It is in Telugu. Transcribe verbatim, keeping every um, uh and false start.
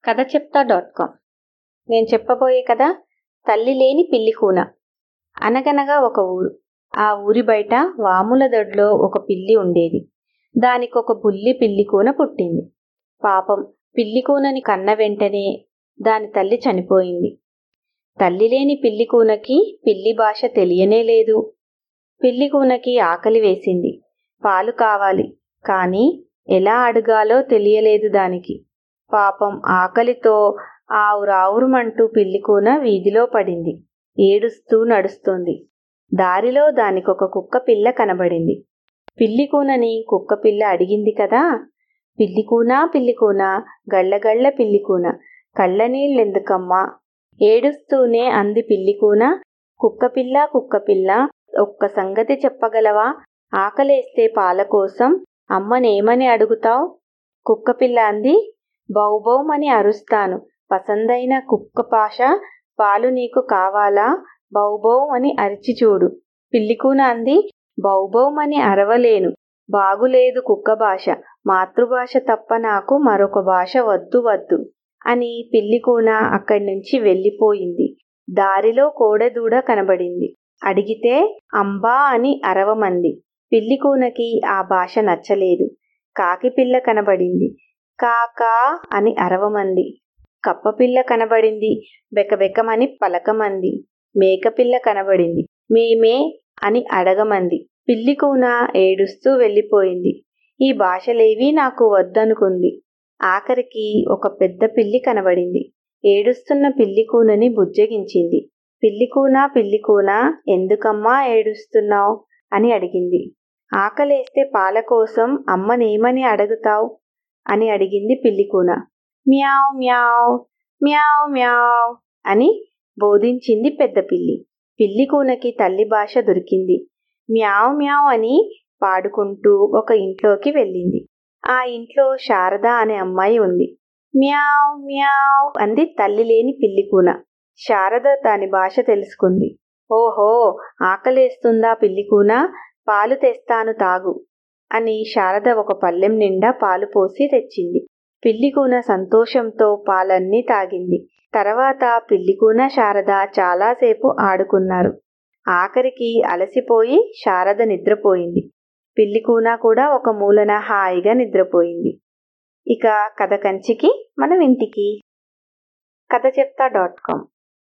కథ చెప్తా డాట్ కామ్. నేను చెప్పబోయే కథ తల్లి లేని పిల్లి కూన. అనగనగా ఒక ఊరు. ఆ ఊరి బయట వాముల దొడ్లో ఒక పిల్లి ఉండేది. దానికొక బుల్లి పిల్లి కూన పుట్టింది. పాపం పిల్లి కూనని కన్న వెంటనే దాని తల్లి చనిపోయింది. తల్లి లేని పిల్లి కూనకి పిల్లి భాష తెలియనే లేదు. పిల్లి కూనకి ఆకలి వేసింది. పాలు కావాలి, కానీ ఎలా అడగాలో తెలియలేదు దానికి. పాపం ఆకలితో ఆవురావురుమంటూ పిల్లికూన వీధిలో పడింది. ఏడుస్తూ నడుస్తోంది. దారిలో దానికొక కుక్క పిల్ల కనబడింది. పిల్లికూనని కుక్కపిల్ల అడిగింది కదా, పిల్లికూనా పిల్లికూనా గళ్ళగళ్ళ పిల్లికూన కళ్ళనీళ్ళెందుకమ్మా? ఏడుస్తూనే అంది పిల్లికూన. కుక్కపిల్ల కుక్కపిల్ల ఒక్క సంగతి చెప్పగలవా? ఆకలేస్తే పాల కోసం అమ్మనేమని అడుగుతావ్? కుక్కపిల్ల అంది. బౌబౌమని అరుస్తాను. పసందైన కుక్క భాష పాలు నీకు కావాలా? బౌబౌ అని అరిచి చూడు. పిల్లికూన అంది. బౌబౌమని అరవలేను. బాగులేదు కుక్క భాష. మాతృభాష తప్ప నాకు మరొక భాష వద్దు వద్దు అని పిల్లికూన అక్కడి నుంచి వెళ్ళిపోయింది. దారిలో కోడెదూడ కనబడింది. అడిగితే అంబా అని అరవమంది. పిల్లికూనకి ఆ భాష నచ్చలేదు. కాకిపిల్ల కనబడింది. కాకా అని అరవమంది. కప్పపిల్ల కనబడింది. బెకబెకమని పలకమంది. మేకపిల్ల కనబడింది. మేమే అని అడగమంది. పిల్లికూన ఏడుస్తూ వెళ్ళిపోయింది. ఈ భాషలేవీ నాకు వద్దనుకుంది. ఆఖరికి ఒక పెద్ద పిల్లి కనబడింది. ఏడుస్తున్న పిల్లికూనని బుజ్జగించింది. పిల్లికూనా పిల్లికూనా ఎందుకమ్మా ఏడుస్తున్నావ్ అని అడిగింది. ఆకలేస్తే పాల కోసం అమ్మనేమని అడుగుతావ్ అని అడిగింది పిల్లికూన. మ్యావ్ మ్యావ్ మ్యావ్ మ్యావ్ అని బోధించింది పెద్ద పిల్లి. పిల్లికూనకి తల్లి భాష దొరికింది. మ్యావ్ మ్యావ్ అని పాడుకుంటూ ఒక ఇంట్లోకి వెళ్ళింది. ఆ ఇంట్లో శారద అనే అమ్మాయి ఉంది. మ్యావ్ మ్యావ్ అంది తల్లి లేని పిల్లికూన. శారద దాని భాష తెలుసుకుంది. ఓహో, ఆకలేస్తుందా పిల్లికూన? పాలు తెస్తాను తాగు అని శారద ఒక పళ్ళెం నిండా పాలు పోసి తెచ్చింది. పిల్లికూన సంతోషంతో పాలన్నీ తాగింది. తర్వాత పిల్లికూన శారద చాలాసేపు ఆడుకున్నారు. ఆఖరికి అలసిపోయి శారద నిద్రపోయింది. పిల్లికూన కూడా ఒక మూలన హాయిగా నిద్రపోయింది. ఇక కథ కంచికి మనం ఇంటికి. కథ చెప్తా డాట్ కామ్